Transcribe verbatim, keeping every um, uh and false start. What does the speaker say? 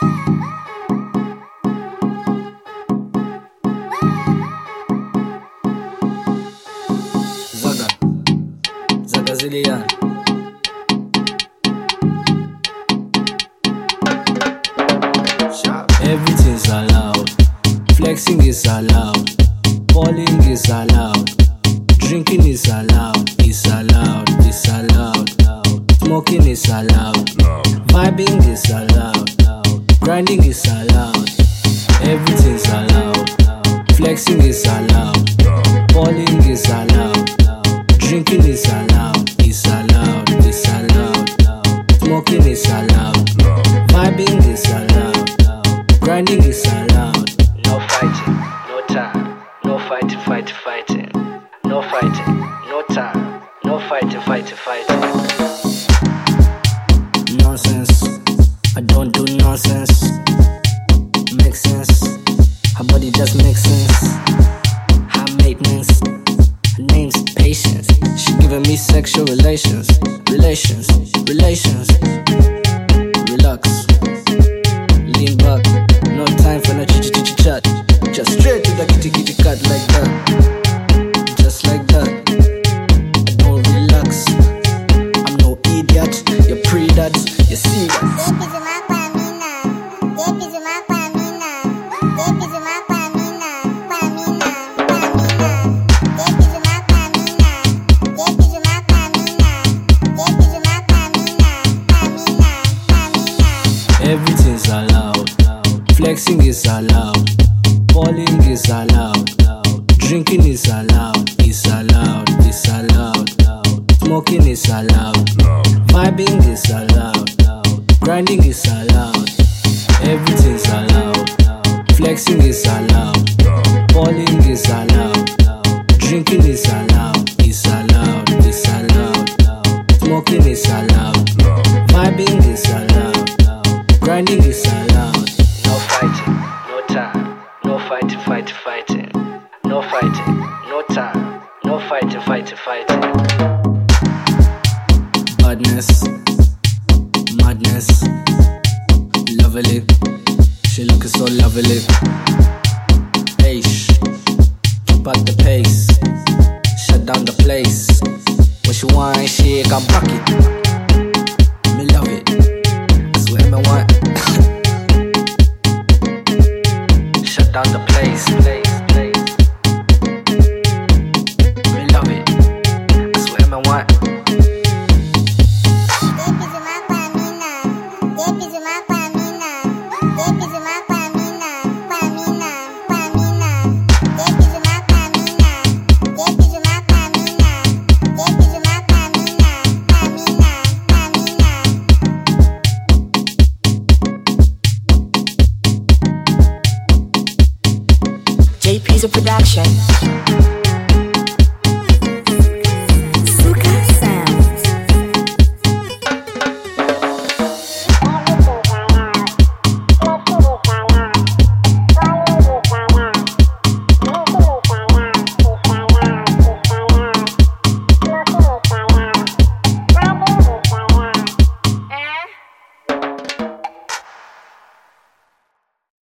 Zaga, Zaga Zillion. Everything's allowed, flexing is allowed, balling is allowed, drinking is allowed, it's allowed, it's allowed, smoking is allowed, vibing is allowed, grinding is allowed, everything's allowed, flexing is allowed, balling is allowed, drinking is allowed, it's allowed, it's allowed, smoking is allowed, vibing is allowed, grinding is allowed. No fighting, no time. No fighting, fighting, fighting. No fighting, no time. No fighting, fighting, fighting. Nonsense, I don't do nonsense. Makes sense, her body just makes sense. High maintenance, her name's Patience. She giving me sexual relations, relations, relations. Relax, lean back, no time for no ch ch ch chat. Just straight to the kitty kitty cat like that, just like that. I don't relax, I'm no idiot. You're pre-dat, you see that. Everything's allowed, flexing is allowed, balling is allowed, drinking is allowed, it's allowed, it's allowed, smoking is allowed, vibing is allowed, grinding is allowed, everything's allowed, flexing is allowed, balling is allowed, drinking is allowed, it's allowed, it's allowed, smoking is allowed, vibing is allowed, grinding is allowed. No fighting, no time. No fighting, fighting, fighting. No fighting, no time. No fighting, fighting, fighting. Badness, madness, lovely. She looking so lovely. Hey, keep up the pace. Shut down the place. When she whine, shake and rock it. Me love it. I swear me want. Shut down the place, place, place. Me love it. I swear me want. J P's a production.